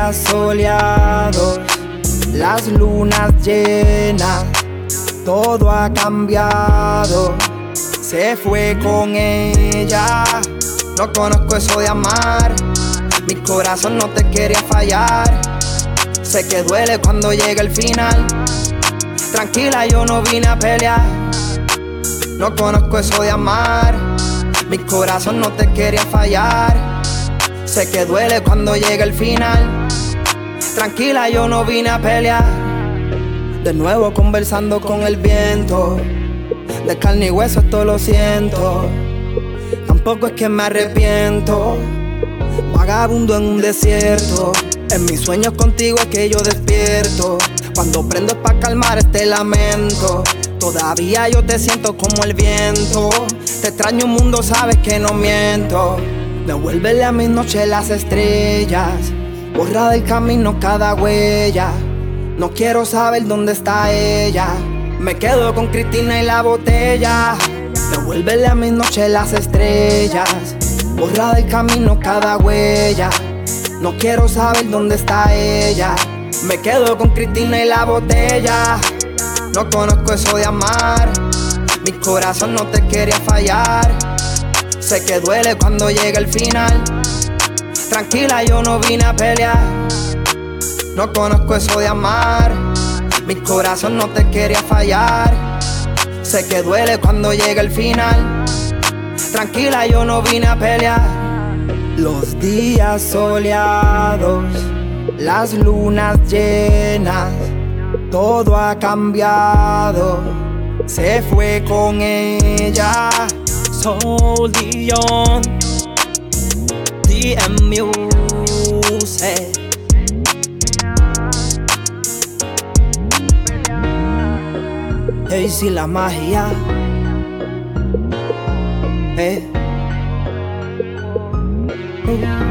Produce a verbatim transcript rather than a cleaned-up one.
días soleados, las lunas llenas, todo ha cambiado. Se fue con ella, no conozco eso de amar. Mi corazón no te quería fallar. Sé que duele cuando llega el final. Tranquila, yo no vine a pelear. No conozco eso de amar. Mi corazón no te quería fallar. Sé que duele cuando llega el final. Tranquila, yo no vine a pelear. De nuevo conversando con el viento. De carne y hueso esto lo siento. Tampoco es que me arrepiento. Vagabundo en un desierto. En mis sueños contigo es que yo despierto. Cuando prendo es pa' calmar este lamento. Todavía yo te siento como el viento. Te extraño mundo, sabes que no miento. Devuélvele a mis noches las estrellas. Borra del camino cada huella. No quiero saber dónde está ella. Me quedo con Cristina y la botella. Devuélvele a mis noches las estrellas. Borra del camino cada huella. No quiero saber dónde está ella. Me quedo con Cristina y la botella. No conozco eso de amar. Mi corazón no te quería fallar. Sé que duele cuando llega el final. Tranquila, yo no vine a pelear. No conozco eso de amar. Mi corazón no te quería fallar. Sé que duele cuando llega el final. Tranquila, yo no vine a pelear. Los días soleados, las lunas llenas, todo ha cambiado. Se fue con ella. Soul Dion, D M Music. Hey, si la magia, eh. Uh.